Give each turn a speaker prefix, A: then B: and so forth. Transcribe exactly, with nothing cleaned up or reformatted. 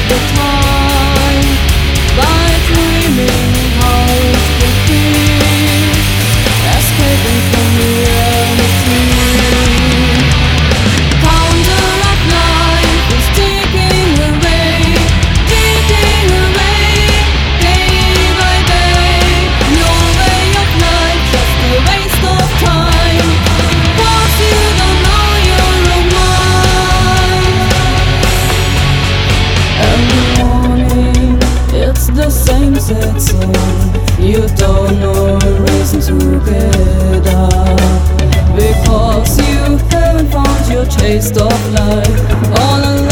A: the time by dreaming how it could be, escaping from reality. Counter of life is ticking away, ticking away, day by day. Your way of life just a waste of time, 'cause you don't know your own mind. Every morning it's the same sad song. You don't know a reason to get up, because you haven't found your taste of life all alone.